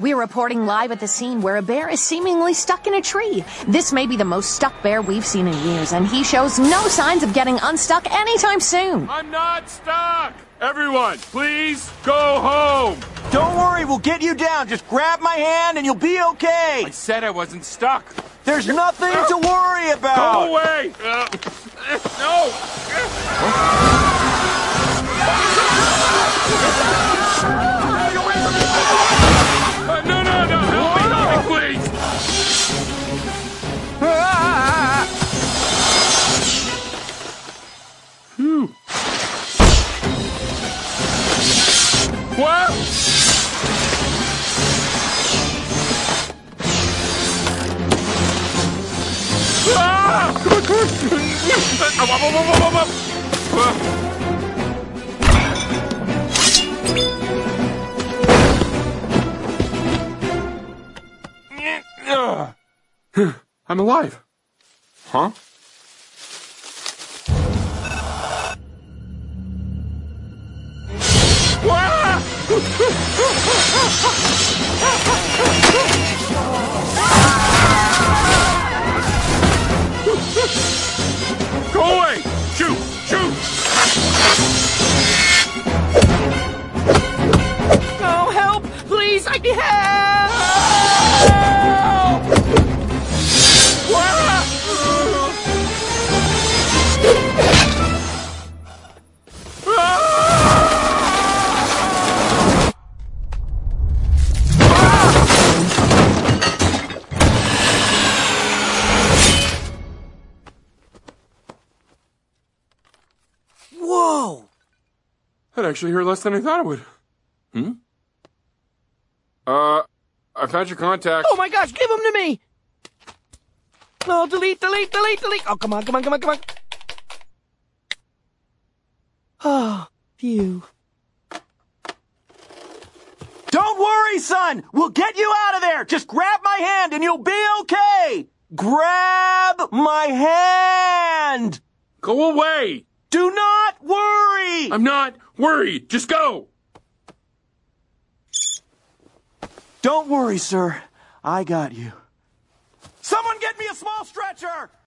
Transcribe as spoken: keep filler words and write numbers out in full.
We're reporting live at the scene where a bear is seemingly stuck in a tree. This may be the most stuck bear we've seen in years, and he shows no signs of getting unstuck anytime soon. I'm not stuck! Everyone, please go home! Don't worry, we'll get you down. Just grab my hand and you'll be okay. I said I wasn't stuck. There's nothing to worry about. Go away! Uh, no! Uh, no, no, no! Help me, help me, please! Phew. What? Ah! Come on, come on! Up, up, up, up, up, up. Uh. I'm alive. Huh? Go away! Shoot! Shoot! Oh, help! Please, I need help! Whoa! That actually hurt less than I thought it would. Hmm? Uh, I found your contact. Oh my gosh, give them to me! No, delete, delete, delete, delete! Oh, come on, come on, come on, come on! Oh, phew. Don't worry, son! We'll get you out of there! Just grab my hand and you'll be okay! Grab my hand! Go away! Do not worry! I'm not worried. Just go! Don't worry, sir. I got you. Someone get me a small stretcher!